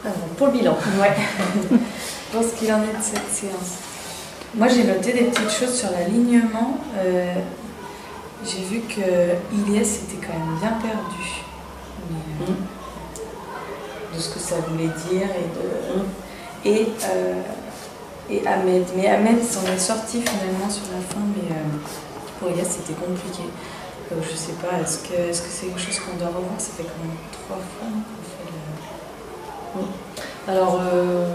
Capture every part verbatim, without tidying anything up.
Alors, pour le bilan. Ouais. Je pense qu'il en est de cette séance. Moi, j'ai noté des petites choses sur l'alignement. Euh, j'ai vu que Ilyes était quand même bien perdu. Mais, euh, mm. de ce que ça voulait dire et de... Mm. Et, euh, et Ahmed. Mais Ahmed s'en est sorti finalement sur la fin, mais euh, pour Ilyes, c'était compliqué. Donc, je sais pas, est-ce que est-ce que c'est quelque chose qu'on doit revoir? Ça fait quand même trois fois qu'on fait le... Mm. Alors, euh,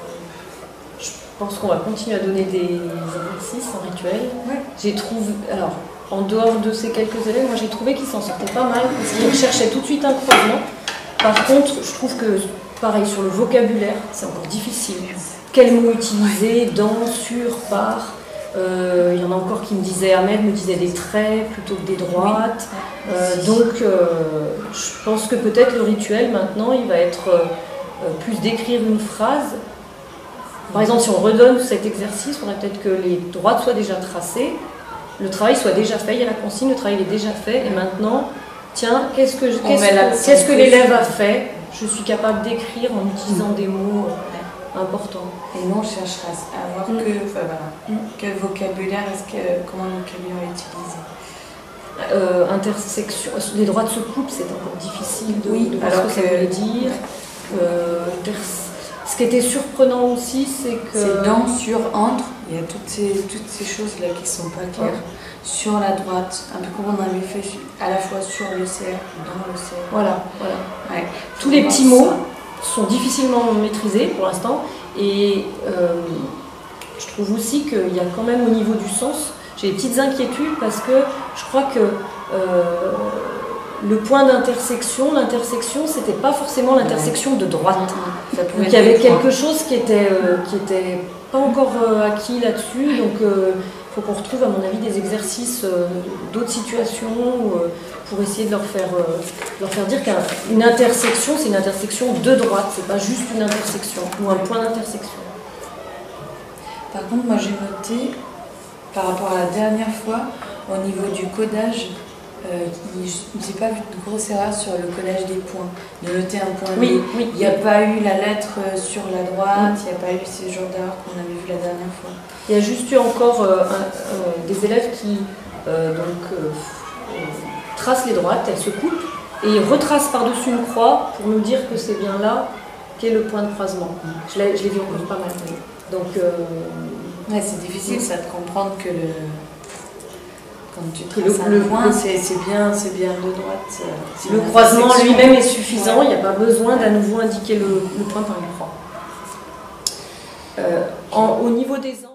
je pense qu'on va continuer à donner des exercices en rituel. Ouais. J'ai trouvé, alors, en dehors de ces quelques élèves, moi j'ai trouvé qu'ils s'en sortaient pas mal parce qu'ils recherchaient tout de suite un croisement. Par contre, je trouve que, pareil, sur le vocabulaire, c'est encore difficile. Quels mots utiliser, dans, sur, par. Euh, il y en a encore qui me disaient, Ahmed me disait des traits plutôt que des droites. Oui. Euh, donc, euh, je pense que peut-être le rituel maintenant, il va être euh, plus d'écrire une phrase. Par exemple, si on redonne cet exercice, il faudrait peut-être que les droites soient déjà tracées, le travail soit déjà fait, il y a la consigne, le travail est déjà fait, et maintenant, tiens, qu'est-ce que, qu'est-ce que, qu'est-ce que l'élève a fait? Je suis capable d'écrire en utilisant des mots euh, importants. Et nous, on cherchera à voir mm. que, enfin, voilà, mm. quel vocabulaire, est-ce que, comment le vocabulaire est utilisé. Euh, intersection, les droites se coupent, c'est encore difficile de, oui, de voir alors ce que, que ça veut dire. Euh, Ce qui était surprenant aussi, c'est que... C'est dans, sur, entre, il y a toutes ces, toutes ces choses-là qui ne sont pas claires. Ouais. Sur la droite, un peu comme on avait fait à la fois sur le cercle, dans le cercle. Voilà, voilà. Ouais. Tous les petits mots sont difficilement maîtrisés pour l'instant. Et euh, je trouve aussi qu'il y a quand même au niveau du sens, j'ai des petites inquiétudes parce que je crois que... Euh, le point d'intersection, l'intersection, c'était pas forcément l'intersection de droite. Ça donc il y avait quelque chose qui était, euh, qui était pas encore euh, acquis là-dessus. Donc il euh, faut qu'on retrouve, à mon avis, des exercices euh, d'autres situations euh, pour essayer de leur faire, euh, leur faire dire qu'une intersection, c'est une intersection de droite. C'est pas juste une intersection ou un point d'intersection. Par contre, moi j'ai noté, par rapport à la dernière fois, au niveau du codage, Euh, j'ai pas vu de grosse erreur sur le collage des points, de noter un point. Oui, oui. Il n'y a pas eu la lettre sur la droite, il n'y a pas eu ces genres d'erreurs qu'on avait vu la dernière fois. Il y a juste eu encore euh, un, euh, des élèves qui euh, donc, euh, tracent les droites, elles se coupent, et ils retracent par-dessus une croix pour nous dire que c'est bien là qu'est le point de croisement. Je l'ai vu encore pas mal. Oui. Donc, euh, ouais, c'est difficile oui. ça de comprendre que le... Quand tu que le, le point, c'est bien, c'est bien de droite. Le croisement lui-même est suffisant, il n'y a pas besoin d'à nouveau indiquer le, le point par une croix. Euh, en, au niveau des